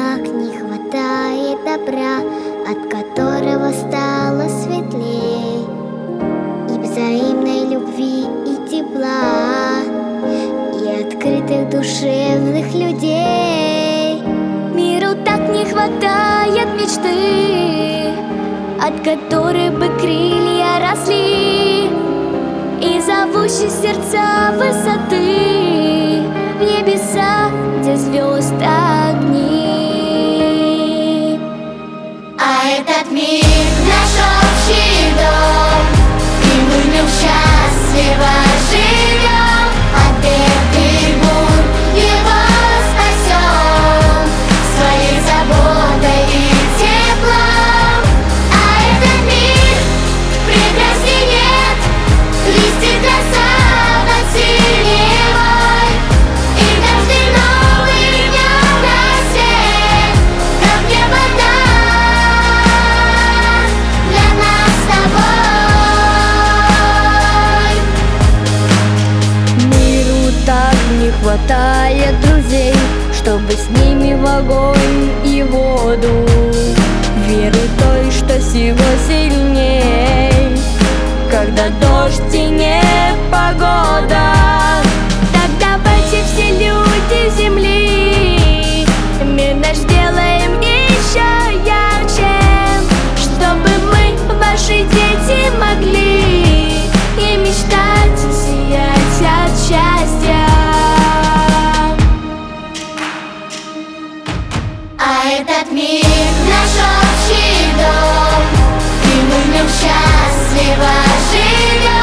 так не хватает добра, от которого стало светлей, и взаимной любви, и тепла, и открытых душевных людей. Миру так не хватает мечты, от которой бы крылья росли, и зовущие сердца высоты, в небеса, где звезд огни. А этот мир наш общий дом, и мы в нем счастливо живем. От бед и бурь его спасем своей заботой и теплом. А этот мир прекрасней нет, листья красавец сиреневой, и каждый новый днем рассвет, как небо дар для нас с тобой. Миру так не хватает друзей, чтобы с ними в огонь и воду, веры той, что всего сильней, когда дождь и непогода. Так давайте все люди земли мир наш сделаем еще ярче, чтобы мы, ваши дети, могли и мечтать, и сиять от счастья. А этот мир наш общий дом, и мы в нем счастливо живем.